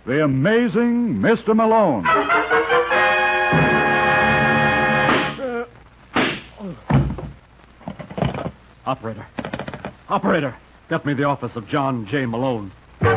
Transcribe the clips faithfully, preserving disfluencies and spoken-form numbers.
The Amazing Mister Malone. Operator. Operator, get me the office of John J. Malone.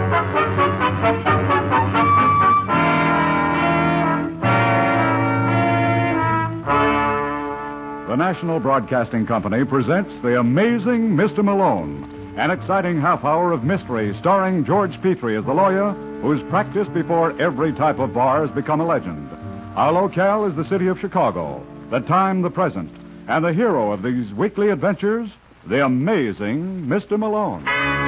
The National Broadcasting Company presents The Amazing Mister Malone, an exciting half hour of mystery starring George Petrie as the lawyer who's practiced before every type of bar has become a legend. Our locale is the city of Chicago, the time the present, and the hero of these weekly adventures, The Amazing Mister Malone.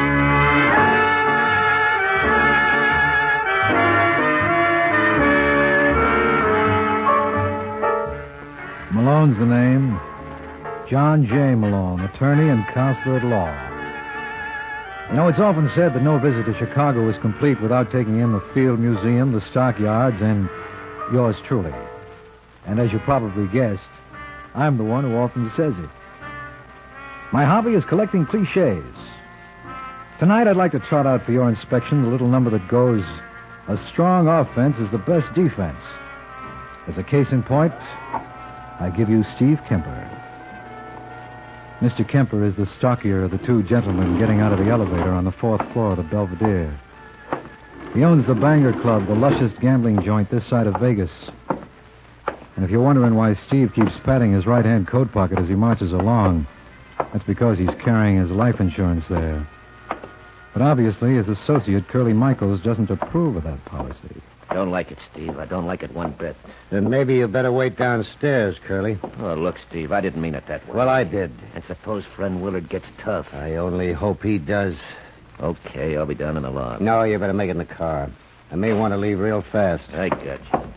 Malone's the name. John J. Malone, attorney and counselor at law. You know, it's often said that no visit to Chicago is complete without taking in the Field Museum, the stockyards, and yours truly. And as you probably guessed, I'm the one who often says it. My hobby is collecting cliches. Tonight I'd like to trot out for your inspection the little number that goes, a strong offense is the best defense. As a case in point, I give you Steve Kemper. Mister Kemper is the stockier of the two gentlemen getting out of the elevator on the fourth floor of the Belvedere. He owns the Banger Club, the lushest gambling joint this side of Vegas. And if you're wondering why Steve keeps patting his right-hand coat pocket as he marches along, that's because he's carrying his life insurance there. But obviously, his associate, Curly Michaels, doesn't approve of that policy. I don't like it, Steve. I don't like it one bit. Then maybe you better wait downstairs, Curly. Oh, look, Steve, I didn't mean it that way. Well, I did. And suppose friend Willard gets tough. I only hope he does. Okay, I'll be down in the lot. No, you better make it in the car. I may want to leave real fast. I got you.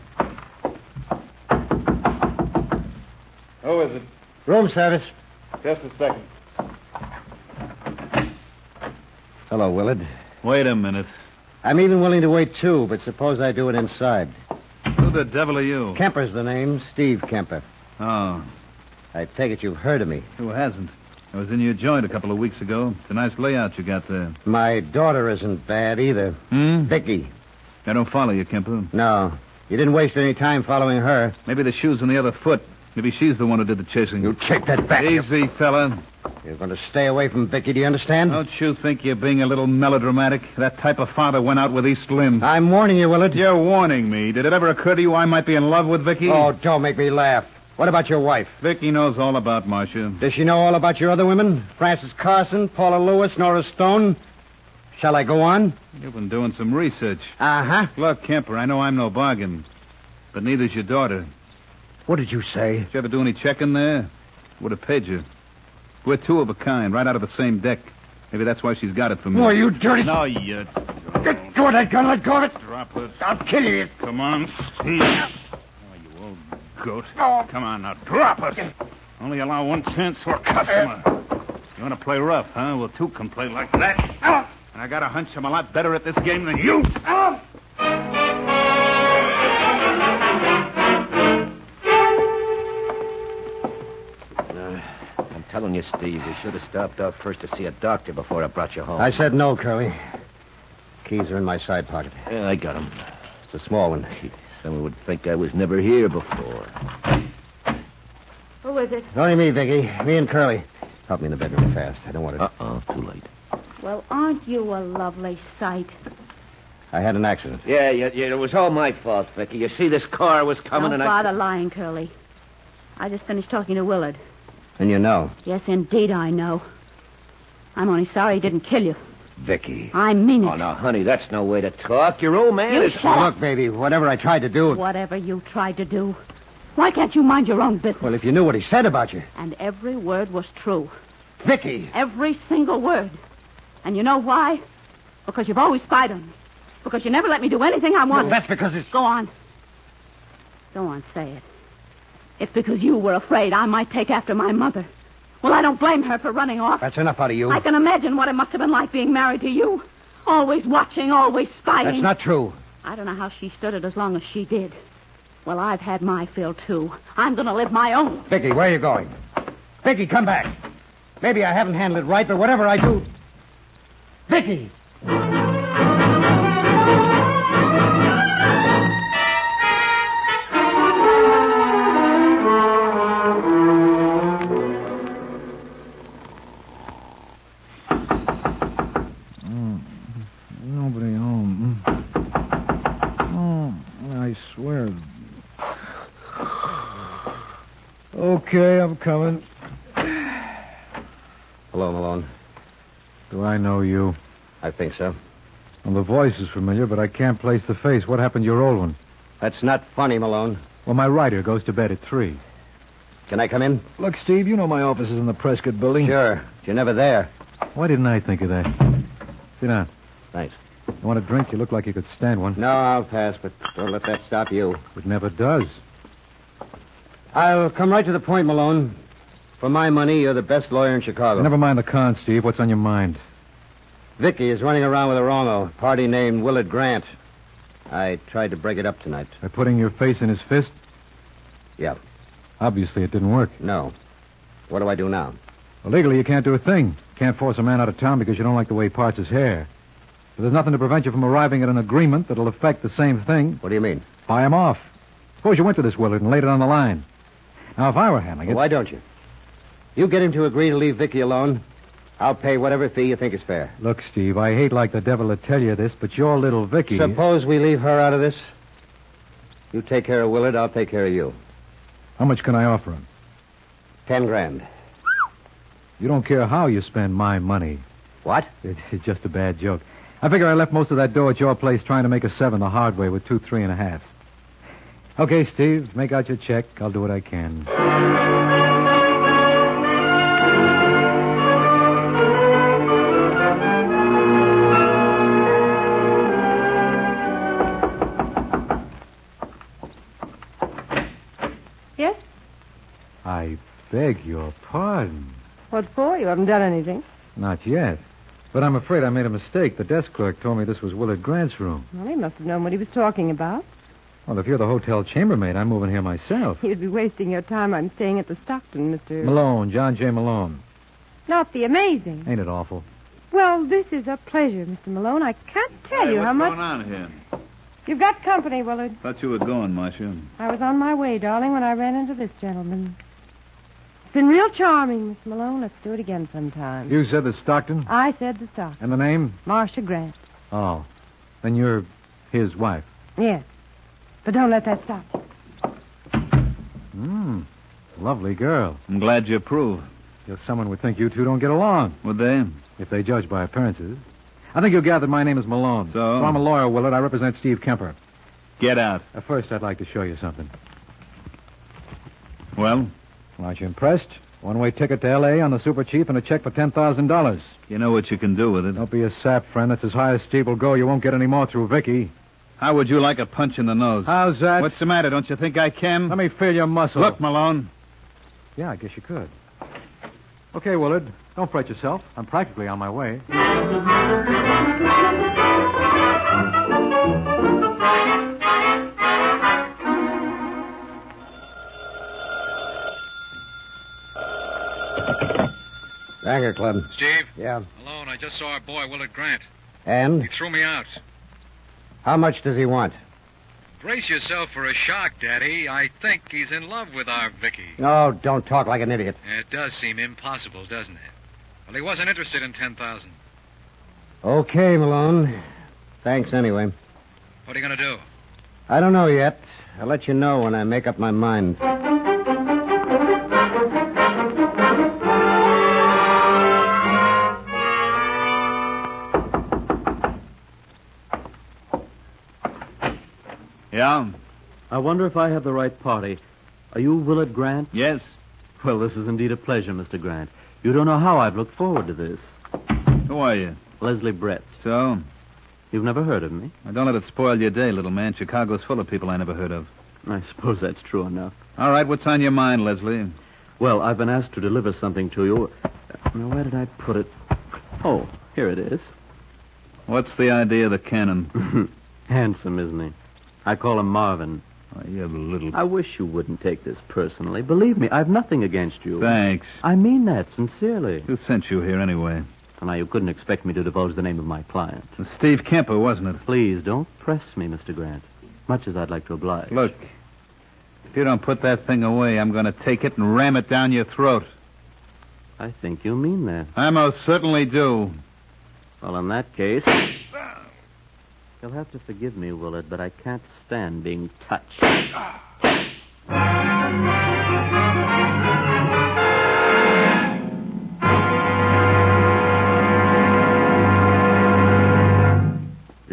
Who is it? Room service. Just a second. Hello, Willard. Wait a minute. I'm even willing to wait, too, but suppose I do it inside. Who the devil are you? Kemper's the name, Steve Kemper. Oh, I take it you've heard of me. who hasn't? I was in your joint a couple of weeks ago. It's a nice layout you got there. My daughter isn't bad either. Hmm? Vicky. I don't follow you, Kemper. No. You didn't waste any time following her. Maybe the shoe's on the other foot. Maybe she's the one who did the chasing. You take that back. Easy, fella. You're going to stay away from Vicky, do you understand? Don't you think you're being a little melodramatic? That type of father went out with East Lim. I'm warning you, Willard. You're warning me. Did it ever occur to you I might be in love with Vicky? Oh, don't make me laugh. What about your wife? Vicky knows all about Marcia. Does she know all about your other women? Frances Carson, Paula Lewis, Nora Stone? Shall I go on? You've been doing some research. Uh-huh. Look, Kemper, I know I'm no bargain, but neither's your daughter. What did you say? Did you ever do any checking there? Would have paid you. We're two of a kind, right out of the same deck. Maybe that's why she's got it from me. Oh, you dirty... No, you Get go of that gun. Let go of it. drop it. I'll kill you. Come on, Steve. Oh, you old goat. Oh. Come on, now, drop it. Only allow one chance for a customer. You want to play rough, huh? Well, two can play like that. And I got a hunch I'm a lot better at this game than you. I'm telling you, Steve, we should have stopped off first to see a doctor before I brought you home. I said no, Curly. Keys are in my side pocket. Yeah, I got him. It's a small one. Someone would think I was never here before. Who is it? Only me, Vicky. Me and Curly. Help me in the bedroom fast. I don't want to... Uh-oh, too late. Well, aren't you a lovely sight? I had an accident. Yeah, yeah, yeah, it was all my fault, Vicky. You see, this car was coming Don't and bother I... lying, Curly. I just finished talking to Willard. And you know. Yes, indeed, I know. I'm only sorry he didn't kill you. Vicky. I mean it. Oh, now, honey, that's no way to talk. Your old man You is... shut up. Look, baby, whatever I tried to do... Whatever you tried to do. Why can't you mind your own business? Well, if you knew what he said about you... And every word was true. Vicky! Every single word. And you know why? Because you've always spied on me. Because you never let me do anything I wanted. Well, that's because it's... Go on. Go on, say it. It's because you were afraid I might take after my mother. Well, I don't blame her for running off. That's enough out of you. I can imagine what it must have been like being married to you. Always watching, always spying. That's not true. I don't know how she stood it as long as she did. Well, I've had my fill, too. I'm going to live my own. Vicky, where are you going? Vicky, come back. Maybe I haven't handled it right, but whatever I do... Vicky! Okay, I'm coming. Hello, Malone. Do I know you? I think so. Well, the voice is familiar, but I can't place the face. What happened to your old one? That's not funny, Malone. Well, my writer goes to bed at three. Can I come in? Look, Steve, you know my office is in the Prescott building. Sure. But you're never there. Why didn't I think of that? Sit down. Thanks. You want a drink? You look like you could stand one. No, I'll pass, but don't let that stop you. It never does. I'll come right to the point, Malone. For my money, you're the best lawyer in Chicago. Never mind the con, Steve. What's on your mind? Vicky is running around with a wrongo, a party named Willard Grant. I tried to break it up tonight. By putting your face in his fist? Yeah. Obviously, it didn't work. No. What do I do now? Well, legally, you can't do a thing. Can't force a man out of town because you don't like the way he parts his hair. But there's nothing to prevent you from arriving at an agreement that'll affect the same thing. What do you mean? Buy him off. Suppose you went to this Willard and laid it on the line. Now, if I were handling it... Well, why don't you? You get him to agree to leave Vicky alone. I'll pay whatever fee you think is fair. Look, Steve, I hate like the devil to tell you this, but your little Vicky... Suppose we leave her out of this. You take care of Willard, I'll take care of you. How much can I offer him? Ten grand. You don't care how you spend my money. What? It's just a bad joke. I figure I left most of that dough at your place trying to make a seven the hard way with two three and a halves. Okay, Steve, make out your check. I'll do what I can. Yes? I beg your pardon. What for? You haven't done anything. Not yet. But I'm afraid I made a mistake. The desk clerk told me this was Willard Grant's room. Well, he must have known what he was talking about. Well, if you're the hotel chambermaid, I'm moving here myself. You'd be wasting your time. I'm staying at the Stockton, Mister Malone, John J. Malone. Not the amazing. Ain't it awful? Well, this is a pleasure, Mister Malone. I can't tell Hey, you what's how much... going on here? You've got company, Willard. Thought you were going, Marcia. I was on my way, darling, when I ran into this gentleman. It's been real charming, Miss Malone. Let's do it again sometime. You said the Stockton? I said the Stockton. And the name? Marcia Grant. Oh. Then you're his wife. Yes. But don't let that stop you. Hmm. Lovely girl. I'm glad you approve. Guess someone would think you two don't get along. Would they? If they judge by appearances. I think you'll gather my name is Malone. So? So I'm a lawyer, Willard. I represent Steve Kemper. Get out. Uh, first, I'd like to show you something. Well? Aren't you impressed? One-way ticket to L A on the Super Chief and a check for ten thousand dollars. You know what you can do with it. Don't be a sap, friend. That's as high as Steve will go. You won't get any more through Vicky. How would you like a punch in the nose? How's that? What's the matter? Don't you think I can? Let me feel your muscle. Look, Malone. Yeah, I guess you could. Okay, Willard. Don't fret yourself. I'm practically on my way. Dagger Club. Steve? Yeah. Malone, I just saw our boy, Willard Grant. And? He threw me out. How much does he want? Brace yourself for a shock, Daddy. I think he's in love with our Vicky. No, don't talk like an idiot. It does seem impossible, doesn't it? Well, he wasn't interested in ten thousand. Okay, Malone. Thanks anyway. What are you going to do? I don't know yet. I'll let you know when I make up my mind. Yeah? I wonder if I have the right party. Are you Willard Grant? Yes. Well, this is indeed a pleasure, Mister Grant. You don't know how I've looked forward to this. Who are you? Leslie Brett. So? You've never heard of me? Now, don't let it spoil your day, little man. Chicago's full of people I never heard of. I suppose that's true enough. All right, what's on your mind, Leslie? Well, I've been asked to deliver something to you. Now, where did I put it? Oh, here it is. What's the idea of the cannon? Handsome, isn't he? I call him Marvin. Oh, you're a little... I wish you wouldn't take this personally. Believe me, I've nothing against you. Thanks. I mean that sincerely. Who sent you here anyway? Well, now, you couldn't expect me to divulge the name of my client. It was Steve Kemper, wasn't it? Please, don't press me, Mister Grant. Much as I'd like to oblige. Look, if you don't put that thing away, I'm going to take it and ram it down your throat. I think you mean that. I most certainly do. Well, in that case... You'll have to forgive me, Willard, but I can't stand being touched.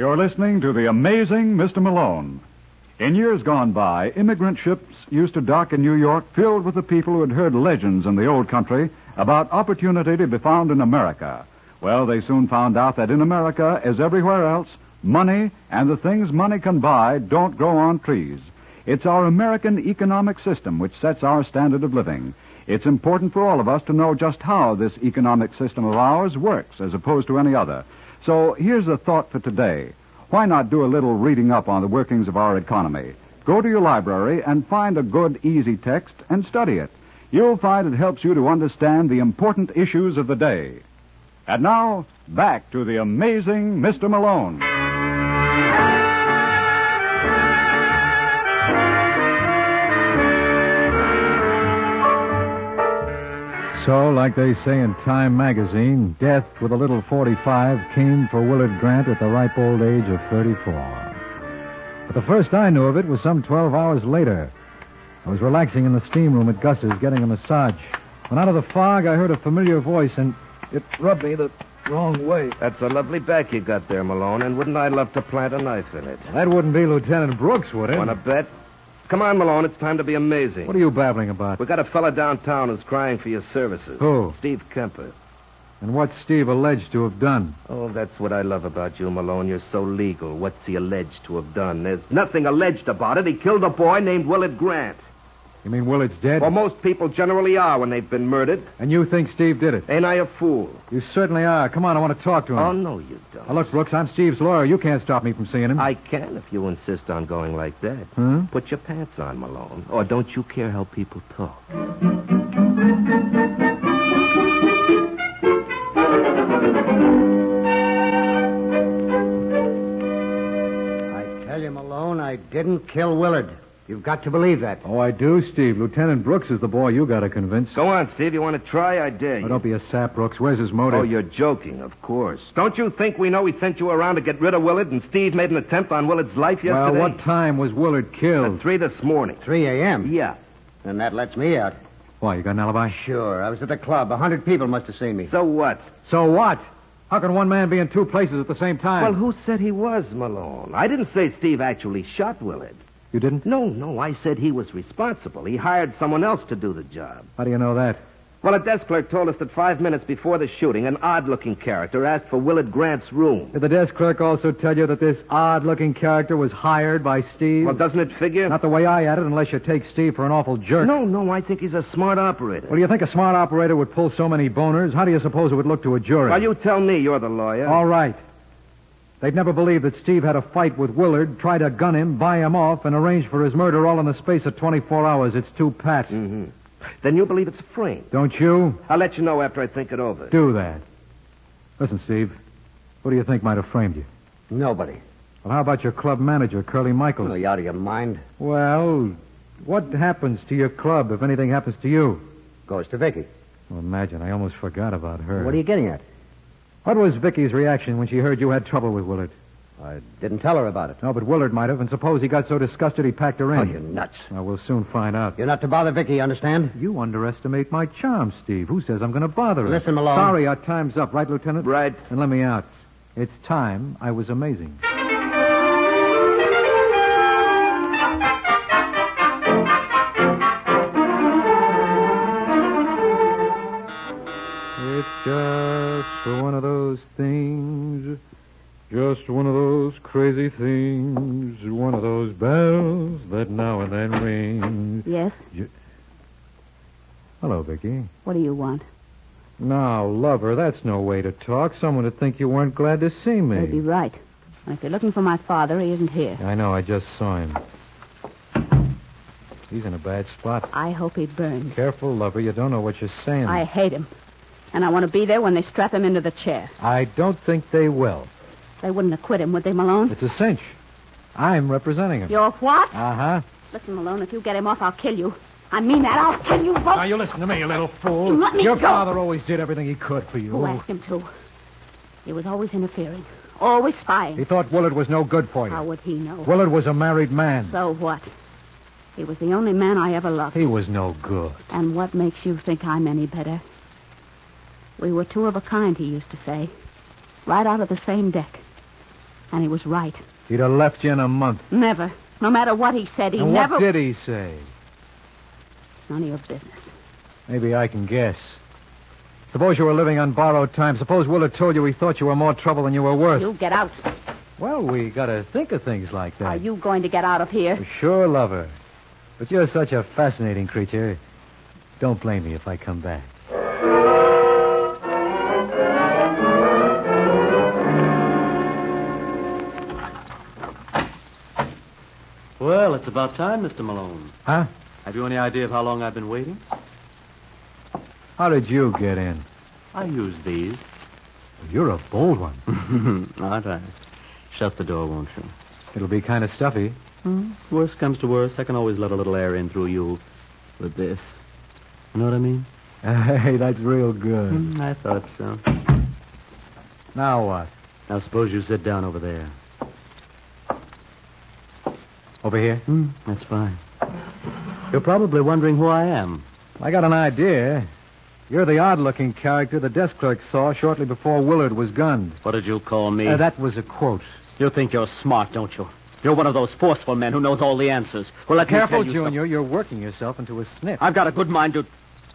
You're listening to The Amazing Mister Malone. In years gone by, immigrant ships used to dock in New York filled with the people who had heard legends in the old country about opportunity to be found in America. Well, they soon found out that in America, as everywhere else, money and the things money can buy don't grow on trees. It's our American economic system which sets our standard of living. It's important for all of us to know just how this economic system of ours works as opposed to any other. So here's a thought for today. Why not do a little reading up on the workings of our economy? Go to your library and find a good, easy text and study it. You'll find it helps you to understand the important issues of the day. And now, back to the amazing Mister Malone. So, like they say in Time magazine, death with a little forty-five came for Willard Grant at the ripe old age of thirty-four. But the first I knew of it was some twelve hours later. I was relaxing in the steam room at Gus's, getting a massage. When out of the fog, I heard a familiar voice, and it rubbed me the wrong way. That's a lovely back you got there, Malone, and wouldn't I love to plant a knife in it? That wouldn't be Lieutenant Brooks, would it? Want to bet? Come on, Malone, it's time to be amazing. What are you babbling about? We got a fella downtown who's crying for your services. Who? Steve Kemper. And what's Steve alleged to have done? Oh, that's what I love about you, Malone. You're so legal. What's he alleged to have done? There's nothing alleged about it. He killed a boy named Willard Grant. You mean Willard's dead? Well, most people generally are when they've been murdered. And you think Steve did it? Ain't I a fool? You certainly are. Come on, I want to talk to him. Oh, no, you don't. Now, look, Brooks, I'm Steve's lawyer. You can't stop me from seeing him. I can if you insist on going like that. Hmm? Put your pants on, Malone. Or don't you care how people talk? I tell you, Malone, I didn't kill Willard. You've got to believe that. Oh, I do, Steve. Lieutenant Brooks is the boy you got to convince. Go on, Steve. You want to try? I dare you. Oh, don't be a sap, Brooks. Where's his motive? Oh, you're joking, of course. Don't you think we know he sent you around to get rid of Willard and Steve made an attempt on Willard's life yesterday? Well, what time was Willard killed? At three this morning. three a.m.? Yeah. And that lets me out. Why, you got an alibi? Sure. I was at the club. A hundred people must have seen me. So what? So what? How can one man be in two places at the same time? Well, who said he was, Malone? I didn't say Steve actually shot Willard. You didn't? No, no, I said he was responsible. He hired someone else to do the job. How do you know that? Well, a desk clerk told us that five minutes before the shooting, an odd-looking character asked for Willard Grant's room. Did the desk clerk also tell you that this odd-looking character was hired by Steve? Well, doesn't it figure? Not the way I had it, unless you take Steve for an awful jerk. No, no, I think he's a smart operator. Well, do you think a smart operator would pull so many boners? How do you suppose it would look to a jury? Well, you tell me. You're the lawyer. All right. They'd never believe that Steve had a fight with Willard, tried to gun him, buy him off, and arrange for his murder all in the space of twenty-four hours. It's too pat. Mm-hmm. Then you believe it's a frame. Don't you? I'll let you know after I think it over. Do that. Listen, Steve, who do you think might have framed you? Nobody. Well, how about your club manager, Curly Michaels? Oh, you out of your mind? Well, what happens to your club if anything happens to you? Goes to Vicky. Well, imagine, I almost forgot about her. What are you getting at? What was Vicky's reaction when she heard you had trouble with Willard? I didn't tell her about it. No, but Willard might have, and suppose he got so disgusted he packed her in. Oh, you're nuts. Well, we'll soon find out. You're not to bother Vicky, you understand? You underestimate my charm, Steve. Who says I'm going to bother her? Listen, Malone. Sorry, our time's up, right, Lieutenant? Right. And let me out. It's time I was amazing. It's just one of those things, just one of those crazy things, one of those bells that now and then ring. Yes? You... Hello, Vicky. What do you want? Now, lover, that's no way to talk. Someone would think you weren't glad to see me. You'd be right. And if you're looking for my father, he isn't here. I know, I just saw him. He's in a bad spot. I hope he burns. Careful, lover, you don't know what you're saying. I hate him. And I want to be there when they strap him into the chair. I don't think they will. They wouldn't acquit him, would they, Malone? It's a cinch. I'm representing him. You're what? Uh-huh. Listen, Malone, if you get him off, I'll kill you. I mean that. I'll kill you both. Now, you listen to me, you little fool. You let me Your go. father always did everything he could for you. Who asked him to? He was always interfering. Always spying. He thought Willard was no good for you. How would he know? Willard was a married man. So what? He was the only man I ever loved. He was no good. And what makes you think I'm any better? We were two of a kind, he used to say. Right out of the same deck. And he was right. He'd have left you in a month. Never. No matter what he said, he and never... what did he say? It's none of your business. Maybe I can guess. Suppose you were living on borrowed time. Suppose Willard told you he thought you were more trouble than you were worth. You get out. Well, we gotta think of things like that. Are you going to get out of here? Sure, lover. But you're such a fascinating creature. Don't blame me if I come back. Well, it's about time, Mister Malone. Huh? Have you any idea of how long I've been waiting? How did you get in? I use these. You're a bold one. Aren't I? Shut the door, won't you? It'll be kind of stuffy. Hmm? Worst comes to worst, I can always let a little air in through you with this. You know what I mean? Hey, that's real good. Hmm, I thought so. Now what? Now suppose you sit down over there. Over here? Hmm, that's fine. You're probably wondering who I am. I got an idea. You're the odd-looking character the desk clerk saw shortly before Willard was gunned. What did you call me? Uh, that was a quote. You think you're smart, don't you? You're one of those forceful men who knows all the answers. Well, let me Careful, tell you Junior. something. You're working yourself into a snip. I've got a good mind to...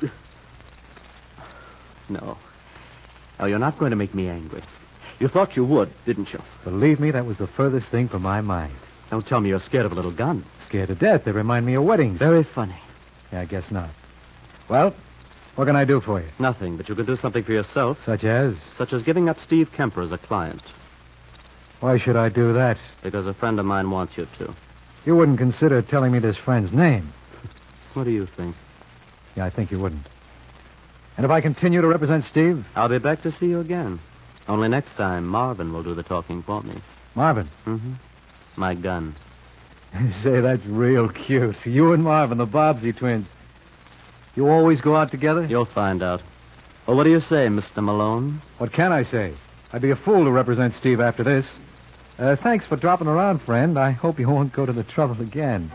No. No, you're not going to make me angry. You thought you would, didn't you? Believe me, that was the furthest thing from my mind. Don't tell me you're scared of a little gun. Scared to death. They remind me of weddings. Very funny. Yeah, I guess not. Well, what can I do for you? Nothing, but you can do something for yourself. Such as? Such as giving up Steve Kemper as a client. Why should I do that? Because a friend of mine wants you to. You wouldn't consider telling me this friend's name. What do you think? Yeah, I think you wouldn't. And if I continue to represent Steve? I'll be back to see you again. Only next time, Marvin will do the talking for me. Marvin? Mm-hmm. My gun. Say, that's real cute. You and Marvin, the Bobbsey twins. You always go out together? You'll find out. Well, what do you say, Mister Malone? What can I say? I'd be a fool to represent Steve after this. Uh, thanks for dropping around, friend. I hope you won't go to the trouble again.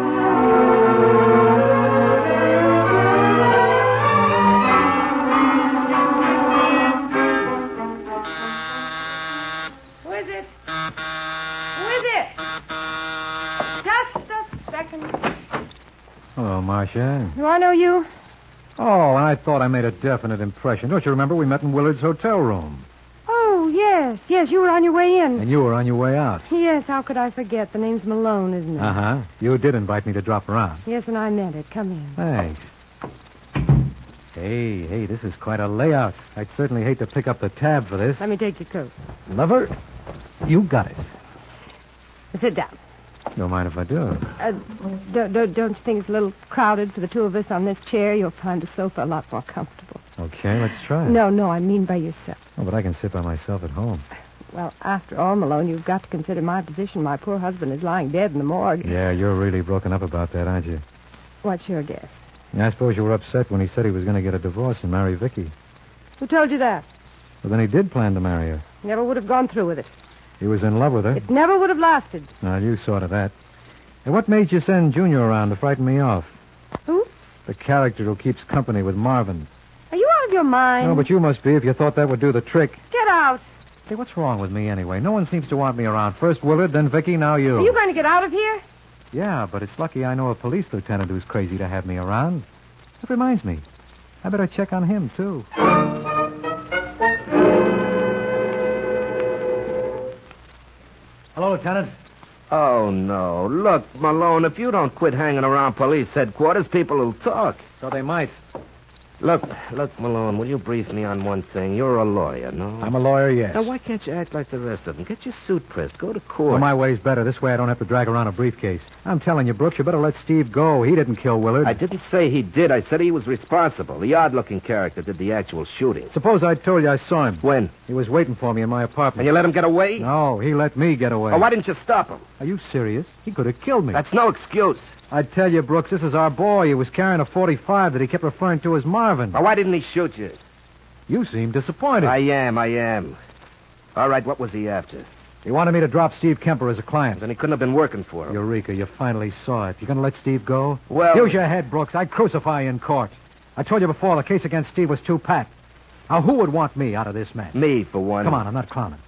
Who is it? Who is it? Just a second. Hello, Marcia. Do I know you? Oh, and I thought I made a definite impression. Don't you remember we met in Willard's hotel room? Oh, yes. Yes, you were on your way in. And you were on your way out. Yes, how could I forget? The name's Malone, isn't it? Uh-huh. You did invite me to drop around. Yes, and I meant it. Come in. Thanks. Hey, hey, this is quite a layout. I'd certainly hate to pick up the tab for this. Let me take your coat. Lover, you got it. Sit down. Don't mind if I do. Uh, don't, don't, don't you think it's a little crowded for the two of us on this chair? You'll find the sofa a lot more comfortable. Okay, let's try it. No, no, I mean by yourself. Oh, but I can sit by myself at home. Well, after all, Malone, you've got to consider my position. My poor husband is lying dead in the morgue. Yeah, you're really broken up about that, aren't you? What's your guess? Yeah, I suppose you were upset when he said he was going to get a divorce and marry Vicky. Who told you that? Well, then he did plan to marry her. Never would have gone through with it. He was in love with her. It never would have lasted. Now, you saw to that. And what made you send Junior around to frighten me off? Who? The character who keeps company with Marvin. Are you out of your mind? No, but you must be if you thought that would do the trick. Get out. Say, what's wrong with me anyway? No one seems to want me around. First Willard, then Vicky, now you. Are you going to get out of here? Yeah, but it's lucky I know a police lieutenant who's crazy to have me around. That reminds me. I better check on him, too. Hello, Lieutenant. Oh, no. Look, Malone, if you don't quit hanging around police headquarters, people will talk. So they might. Look, look, Malone, will you brief me on one thing? You're a lawyer, no? I'm a lawyer, yes. Now, why can't you act like the rest of them? Get your suit pressed. Go to court. Well, my way's better. This way I don't have to drag around a briefcase. I'm telling you, Brooks, you better let Steve go. He didn't kill Willard. I didn't say he did. I said he was responsible. The odd-looking character did the actual shooting. Suppose I told you I saw him. When? He was waiting for me in my apartment. And you let him get away? No, he let me get away. Oh, why didn't you stop him? Are you serious? He could have killed me. That's no excuse. I tell you, Brooks, this is our boy. He was carrying a forty-five that he kept referring to as Marvin. Now, why didn't he shoot you? You seem disappointed. I am, I am. All right, what was he after? He wanted me to drop Steve Kemper as a client. Then he couldn't have been working for him. Eureka, you finally saw it. You going to let Steve go? Well... Use your head, Brooks. I'd crucify you in court. I told you before, the case against Steve was too pat. Now, who would want me out of this mess? Me, for one. Come on, I'm not clowning.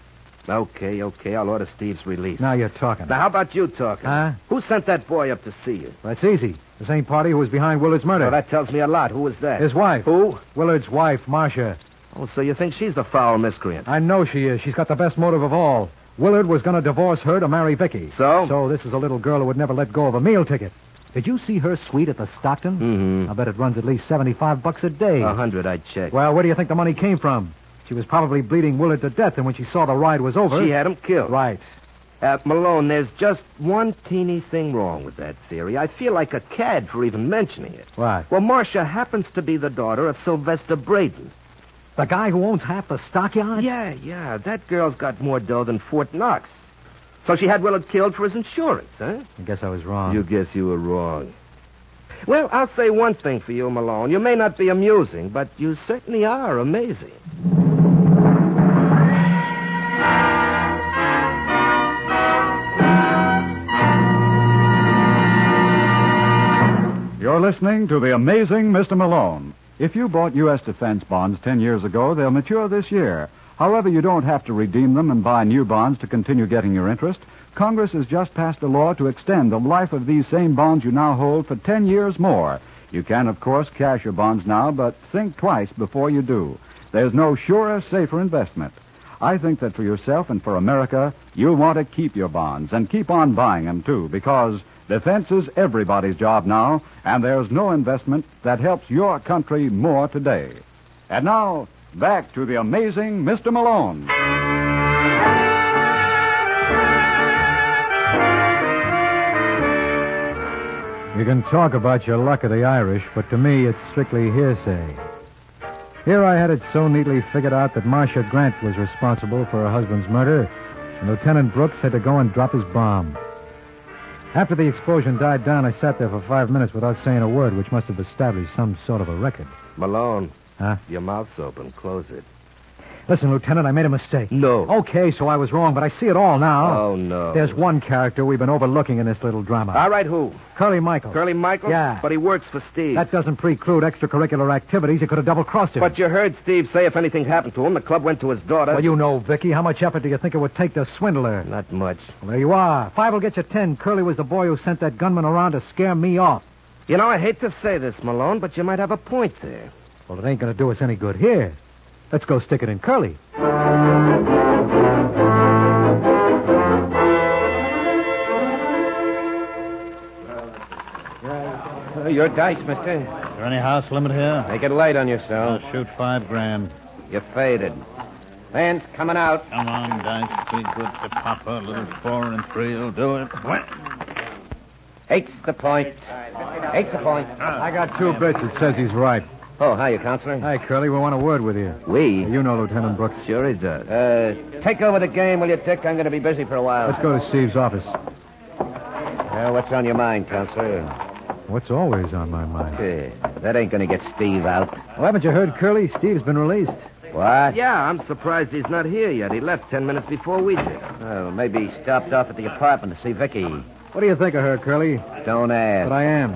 Okay, okay. I'll order Steve's release. Now you're talking. Now, how about you talking? Huh? Who sent that boy up to see you? That's easy. The same party who was behind Willard's murder. Well, that tells me a lot. Who was that? His wife. Who? Willard's wife, Marcia. Oh, so you think she's the foul miscreant? I know she is. She's got the best motive of all. Willard was going to divorce her to marry Vicky. So? So this is a little girl who would never let go of a meal ticket. Did you see her suite at the Stockton? Mm-hmm. I bet it runs at least seventy-five bucks a day. A hundred, I'd check. Well, where do you think the money came from? She was probably bleeding Willard to death, and when she saw the ride was over... She had him killed. Right. Uh, Malone, there's just one teeny thing wrong with that theory. I feel like a cad for even mentioning it. What? Well, Marcia happens to be the daughter of Sylvester Braden. The guy who owns half the stockyards? Yeah, yeah. That girl's got more dough than Fort Knox. So she had Willard killed for his insurance, huh? I guess I was wrong. You guess you were wrong. Well, I'll say one thing for you, Malone. You may not be amusing, but you certainly are amazing. You're listening to The Amazing Mister Malone. If you bought U S defense bonds ten years ago, they'll mature this year. However, you don't have to redeem them and buy new bonds to continue getting your interest. Congress has just passed a law to extend the life of these same bonds you now hold for ten years more. You can, of course, cash your bonds now, but think twice before you do. There's no surer, safer investment. I think that for yourself and for America, you'll want to keep your bonds and keep on buying them, too, because defense is everybody's job now, and there's no investment that helps your country more today. And now, back to the amazing Mister Malone. You can talk about your luck of the Irish, but to me it's strictly hearsay. Here I had it so neatly figured out that Marcia Grant was responsible for her husband's murder, and Lieutenant Brooks had to go and drop his bomb. After the explosion died down, I sat there for five minutes without saying a word, which must have established some sort of a record. Malone. Huh? Your mouth's open. Close it. Listen, Lieutenant, I made a mistake. No. Okay, so I was wrong, but I see it all now. Oh, no. There's one character we've been overlooking in this little drama. All right, who? Curly Michael. Curly Michael? Yeah. But he works for Steve. That doesn't preclude extracurricular activities. He could have double-crossed him. But you heard Steve say if anything happened to him, the club went to his daughter. Well, you know, Vicky. How much effort do you think it would take to swindle her? Not much. Well, there you are. Five will get you ten. Curly was the boy who sent that gunman around to scare me off. You know, I hate to say this, Malone, but you might have a point there. Well, it ain't going to do us any good here. Let's go stick it in Curly. Uh, your dice, mister. Is there any house limit here? Make it light on yourself. I'll shoot five grand. You're faded. Man's coming out. Come on, dice. Be good to Papa. A little four and three will do it. What? Eight's the point. Eight's the point. I got two bits. It says he's right. Oh, hiya, Counselor. Hi, Curly. We want a word with you. We? You know Lieutenant Brooks. Sure he does. Uh, take over the game, will you, Dick? I'm going to be busy for a while. Let's go to Steve's office. Well, what's on your mind, Counselor? What's always on my mind? Hey, that ain't going to get Steve out. Well, haven't you heard, Curly? Steve's been released. What? Yeah, I'm surprised he's not here yet. He left ten minutes before we did. Well, maybe he stopped off at the apartment to see Vicky. What do you think of her, Curly? Don't ask. But I am.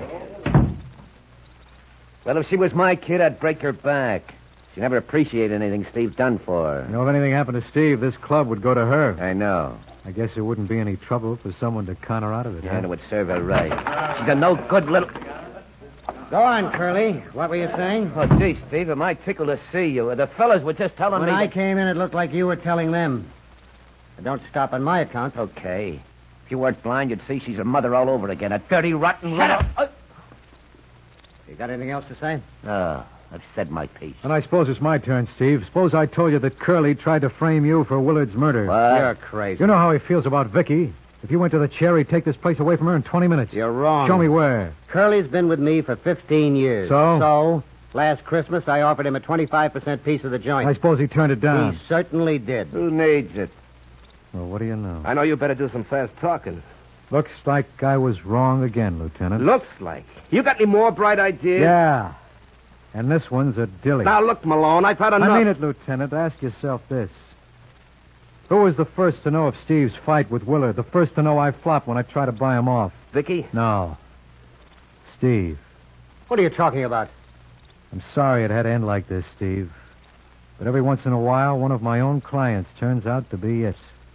Well, if she was my kid, I'd break her back. She never appreciated anything Steve done for her. You know, if anything happened to Steve, this club would go to her. I know. I guess there wouldn't be any trouble for someone to con her out of it. Yeah, huh? and it would serve her right. She's a no good little... Go on, Curly. What were you saying? Oh, gee, Steve, it might tickle to see you. The fellas were just telling When me... I that- came in, it looked like you were telling them. But don't stop on my account. Okay. If you weren't blind, you'd see she's her mother all over again. A dirty, rotten... Shut up! You got anything else to say? Oh, I've said my piece. And I suppose it's my turn, Steve. Suppose I told you that Curly tried to frame you for Willard's murder. What? You're crazy. You know how he feels about Vicky. If you went to the chair, he'd take this place away from her in twenty minutes. You're wrong. Show me where. Curly's been with me for fifteen years. So? So, last Christmas, I offered him a twenty-five percent piece of the joint. I suppose he turned it down. He certainly did. Who needs it? Well, what do you know? I know you better do some fast talking. Looks like I was wrong again, Lieutenant. Looks like. You got any more bright ideas? Yeah. And this one's a dilly. Now, look, Malone, I've had enough. I mean it, Lieutenant. Ask yourself this. Who was the first to know of Steve's fight with Willard? The first to know I flopped when I tried to buy him off? Vicky? No. Steve. What are you talking about? I'm sorry it had to end like this, Steve. But every once in a while, one of my own clients turns out to be it.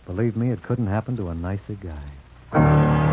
Believe me, it couldn't happen to a nicer guy.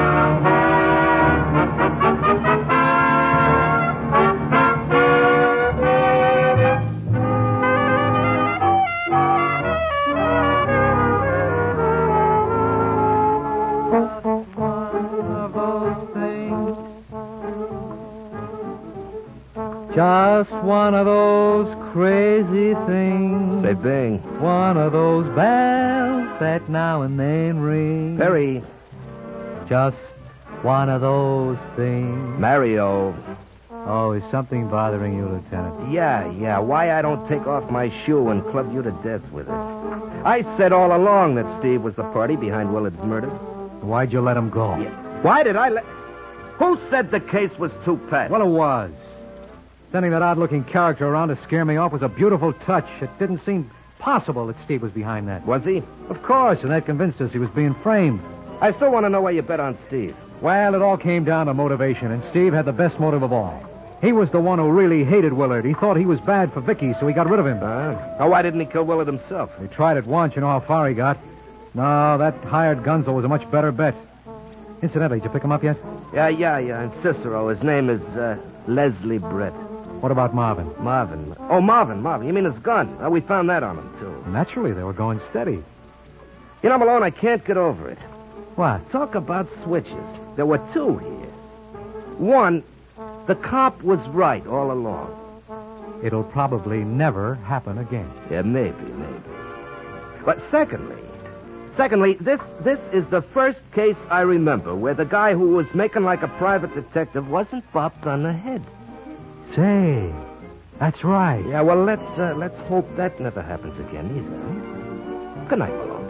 Just one of those crazy things. Say bing. One of those bells that now and then ring. Perry. Just one of those things. Mario. Oh, is something bothering you, Lieutenant? Yeah, yeah. Why I don't take off my shoe and club you to death with it. I said all along that Steve was the party behind Willard's murder. Why'd you let him go? Yeah. Why did I let... Who said the case was too pat? Well, it was. Sending that odd-looking character around to scare me off was a beautiful touch. It didn't seem possible that Steve was behind that. Was he? Of course, and that convinced us he was being framed. I still want to know why you bet on Steve. Well, it all came down to motivation, and Steve had the best motive of all. He was the one who really hated Willard. He thought he was bad for Vicky, so he got rid of him. Uh, oh, why didn't he kill Willard himself? He tried it once. You know how far he got. No, that hired Gunzel was a much better bet. Incidentally, did you pick him up yet? Yeah, yeah, yeah. And Cicero. His name is uh, Leslie Brett. What about Marvin? Marvin. Oh, Marvin, Marvin. You mean his gun? Oh, we found that on him, too. Naturally, they were going steady. You know, Malone, I can't get over it. What? Talk about switches. There were two here. One, the cop was right all along. It'll probably never happen again. Yeah, maybe, maybe. But secondly, secondly, this this is the first case I remember where the guy who was making like a private detective wasn't bopped on the head. Say, that's right. Yeah, well, let's uh, let's hope that never happens again either. Good night, Malone.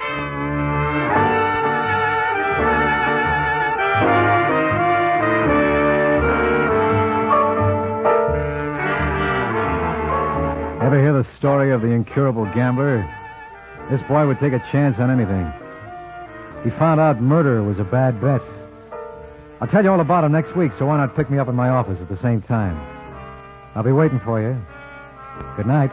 Ever hear the story of the incurable gambler? This boy would take a chance on anything. He found out murder was a bad bet. I'll tell you all about him next week, so why not pick me up in my office at the same time? I'll be waiting for you. Good night.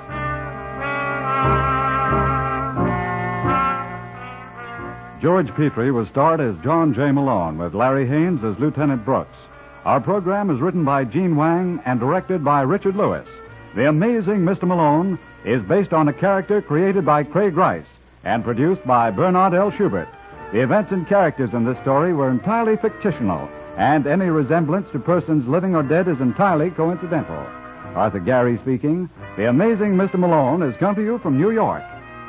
George Petrie was starred as John J. Malone, with Larry Haynes as Lieutenant Brooks. Our program is written by Gene Wang and directed by Richard Lewis. The Amazing Mister Malone is based on a character created by Craig Rice and produced by Bernard L. Schubert. The events and characters in this story were entirely fictional, and any resemblance to persons living or dead is entirely coincidental. Arthur Gary speaking. The Amazing Mister Malone has come to you from New York.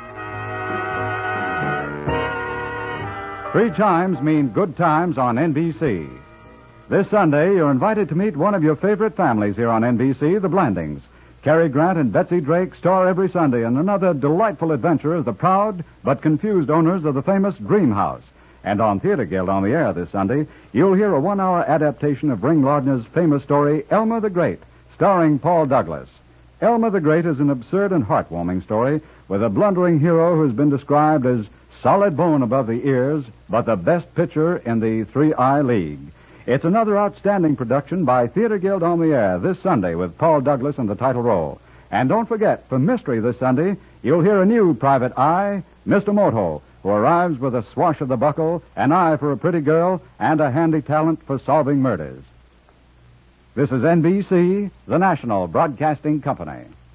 Three chimes mean good times on N B C. This Sunday, you're invited to meet one of your favorite families here on N B C, the Blandings. Cary Grant and Betsy Drake star every Sunday in another delightful adventure as the proud but confused owners of the famous Dream House. And on Theater Guild on the air this Sunday, you'll hear a one-hour adaptation of Ring Lardner's famous story, Elmer the Great, starring Paul Douglas. Elmer the Great is an absurd and heartwarming story with a blundering hero who's been described as solid bone above the ears, but the best pitcher in the three-eye league. It's another outstanding production by Theater Guild on the air this Sunday with Paul Douglas in the title role. And don't forget, for Mystery this Sunday, you'll hear a new private eye, Mister Moto, who arrives with a swash of the buckle, an eye for a pretty girl, and a handy talent for solving murders. This is N B C, the National Broadcasting Company.